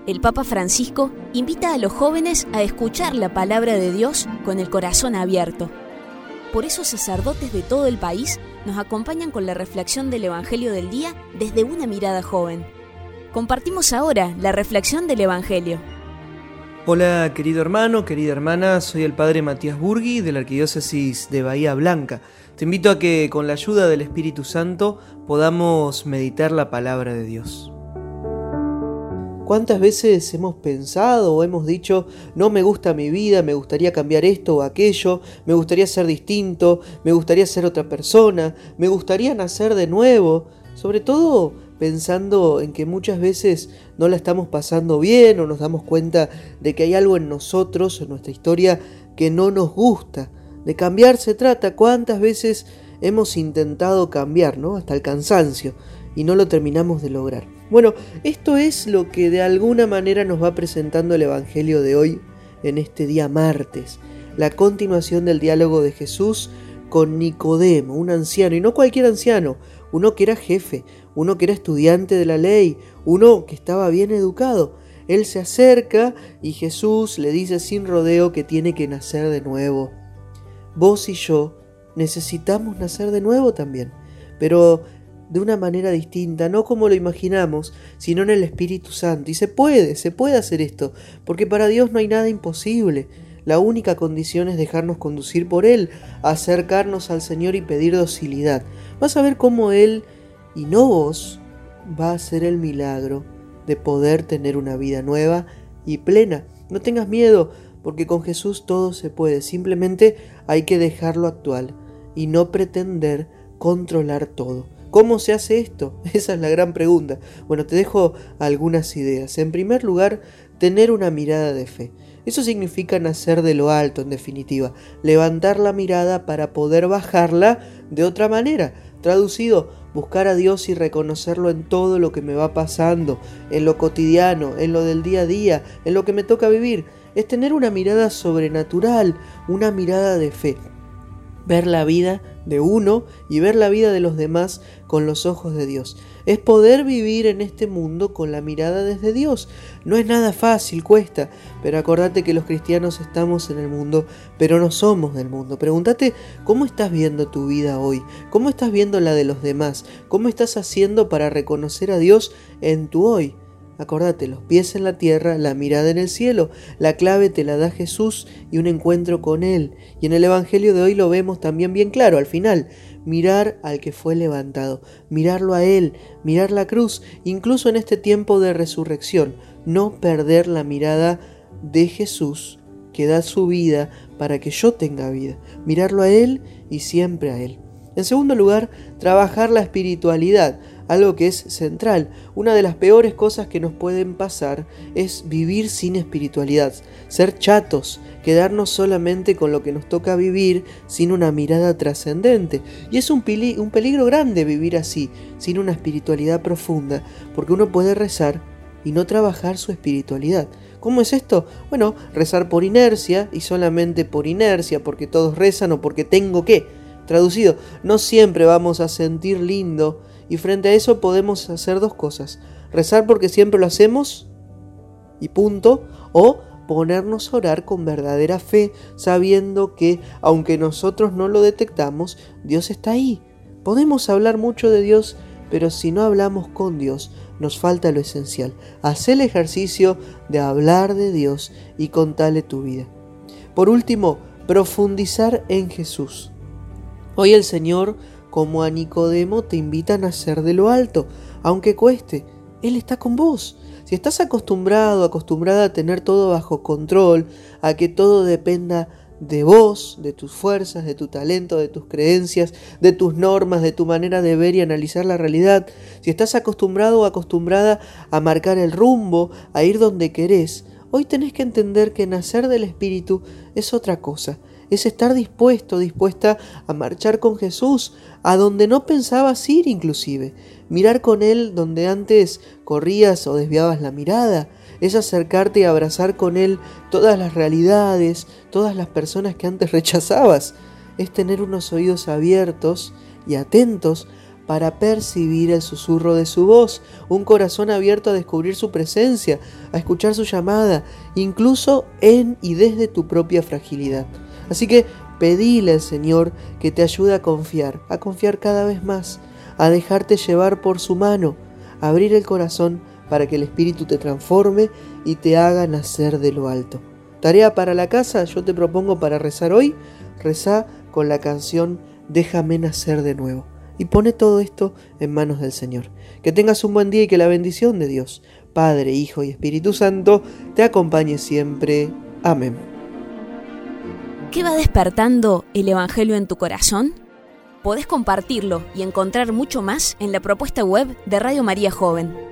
El Papa Francisco invita a los jóvenes a escuchar la palabra de Dios con el corazón abierto. Por eso sacerdotes de todo el país nos acompañan con la reflexión del Evangelio del día desde una mirada joven. Compartimos ahora la reflexión del Evangelio. Hola querido hermano, querida hermana, soy el Padre Matías Burgui de la Arquidiócesis de Bahía Blanca. Te invito a que con la ayuda del Espíritu Santo podamos meditar la palabra de Dios. ¿Cuántas veces hemos pensado o hemos dicho, no me gusta mi vida, me gustaría cambiar esto o aquello, me gustaría ser distinto, me gustaría ser otra persona, me gustaría nacer de nuevo? Sobre todo pensando en que muchas veces no la estamos pasando bien o nos damos cuenta de que hay algo en nosotros, en nuestra historia, que no nos gusta. De cambiar se trata. ¿Cuántas veces hemos intentado cambiar, ¿no? Hasta el cansancio, y no lo terminamos de lograr? Bueno, esto es lo que de alguna manera nos va presentando el Evangelio de hoy en este día martes. La continuación del diálogo de Jesús con Nicodemo, un anciano, y no cualquier anciano, uno que era jefe, uno que era estudiante de la ley, uno que estaba bien educado. Él se acerca y Jesús le dice sin rodeo que tiene que nacer de nuevo. Vos y yo necesitamos nacer de nuevo también, pero de una manera distinta, no como lo imaginamos, sino en el Espíritu Santo. Y se puede hacer esto, porque para Dios no hay nada imposible. La única condición es dejarnos conducir por Él, acercarnos al Señor y pedir docilidad. Vas a ver cómo Él, y no vos, va a hacer el milagro de poder tener una vida nueva y plena. No tengas miedo, porque con Jesús todo se puede. Simplemente hay que dejarlo actuar y no pretender controlar todo. ¿Cómo se hace esto? Esa es la gran pregunta. Bueno, te dejo algunas ideas. En primer lugar, tener una mirada de fe. Eso significa nacer de lo alto, en definitiva. Levantar la mirada para poder bajarla de otra manera. Traducido, buscar a Dios y reconocerlo en todo lo que me va pasando, en lo cotidiano, en lo del día a día, en lo que me toca vivir. Es tener una mirada sobrenatural, una mirada de fe. Ver la vida de uno y ver la vida de los demás con los ojos de Dios. Es poder vivir en este mundo con la mirada desde Dios. No es nada fácil, cuesta, pero acordate que los cristianos estamos en el mundo, pero no somos del mundo. Pregúntate cómo estás viendo tu vida hoy, cómo estás viendo la de los demás, cómo estás haciendo para reconocer a Dios en tu hoy. Acordate, los pies en la tierra, la mirada en el cielo. La clave te la da Jesús y un encuentro con Él. Y en el Evangelio de hoy lo vemos también bien claro. Al final, mirar al que fue levantado, mirarlo a Él, mirar la cruz. Incluso en este tiempo de resurrección, no perder la mirada de Jesús que da su vida para que yo tenga vida. Mirarlo a Él y siempre a Él. En segundo lugar, trabajar la espiritualidad, algo que es central. Una de las peores cosas que nos pueden pasar es vivir sin espiritualidad, ser chatos, quedarnos solamente con lo que nos toca vivir sin una mirada trascendente. Y es un peligro grande vivir así, sin una espiritualidad profunda, porque uno puede rezar y no trabajar su espiritualidad. ¿Cómo es esto? Bueno, rezar por inercia y solamente por inercia, porque todos rezan o porque tengo que. Traducido, no siempre vamos a sentir lindo y frente a eso podemos hacer dos cosas. Rezar porque siempre lo hacemos y punto, o ponernos a orar con verdadera fe, sabiendo que aunque nosotros no lo detectamos, Dios está ahí. Podemos hablar mucho de Dios, pero si no hablamos con Dios, nos falta lo esencial. Haz el ejercicio de hablar de Dios y contarle tu vida. Por último, profundizar en Jesús. Hoy el Señor, como a Nicodemo, te invita a nacer de lo alto, aunque cueste. Él está con vos. Si estás acostumbrada a tener todo bajo control, a que todo dependa de vos, de tus fuerzas, de tu talento, de tus creencias, de tus normas, de tu manera de ver y analizar la realidad, si estás acostumbrado o acostumbrada a marcar el rumbo, a ir donde querés, hoy tenés que entender que nacer del Espíritu es otra cosa. Es estar dispuesta a marchar con Jesús, a donde no pensabas ir inclusive. Mirar con Él donde antes corrías o desviabas la mirada. Es acercarte y abrazar con Él todas las realidades, todas las personas que antes rechazabas. Es tener unos oídos abiertos y atentos para percibir el susurro de su voz, un corazón abierto a descubrir su presencia, a escuchar su llamada, incluso en y desde tu propia fragilidad. Así que pedile al Señor que te ayude a confiar cada vez más, a dejarte llevar por su mano, a abrir el corazón para que el Espíritu te transforme y te haga nacer de lo alto. Tarea para la casa, yo te propongo para rezar hoy, rezá con la canción Déjame nacer de nuevo. Y pone todo esto en manos del Señor. Que tengas un buen día y que la bendición de Dios, Padre, Hijo y Espíritu Santo, te acompañe siempre. Amén. ¿Qué va despertando el Evangelio en tu corazón? Podés compartirlo y encontrar mucho más en la propuesta web de Radio María Joven.